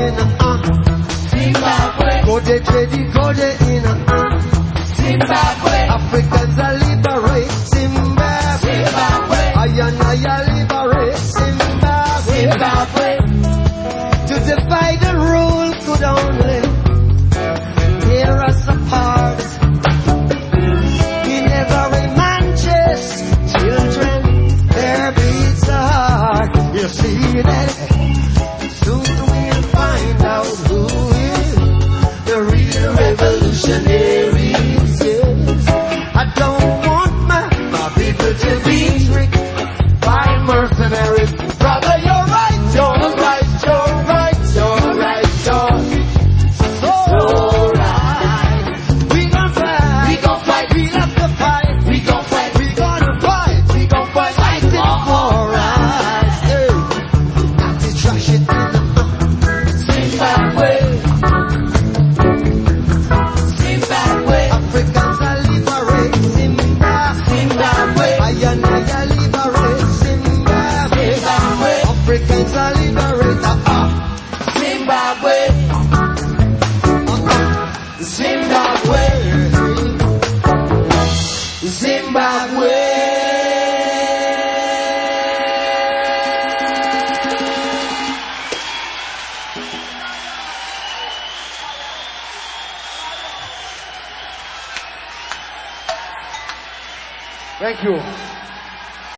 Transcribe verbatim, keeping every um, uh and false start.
in uh, Zimbabwe. Go de trade, go de in uh, Zimbabwe. Africans are liberate Zimbabwe. Zimbabwe. I and I liberate Zimbabwe. Zimbabwe. To divide and rule could only tear us apart. In every man chest, children, their beats are hard. You see that? Soon we'll find out who is the real revolutionaries. Yes. I don't want my, my people to be tricked by mercenaries. Brother, you're right, you're right, you're right, you're right, you're so right. We gon' fight, we gon' fight, we have to fight, we gon' fight, we gonna fight, we gon' fight, fight it for right. Hey, got to trash it in the Zimbabwe. Zimbabwe. Africans are liberate Zimbabwe. Zimbabwe. I and I liberate Zimbabwe. Zimbabwe. Africans are liberate uh-uh. Zimbabwe. Uh-uh. Zimbabwe. Zimbabwe. Thank you.